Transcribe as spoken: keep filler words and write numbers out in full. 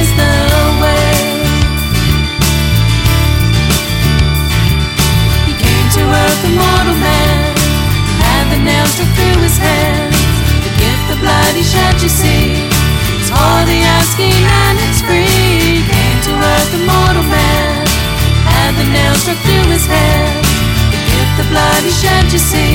is the way. He came to earth a mortal man, had the nails stuck through his hands. The gift, the blood he shed, you see, it's for the asking and it's free. He came to earth a mortal man, had the nails stuck through his hands. The gift, the blood he shed, you see,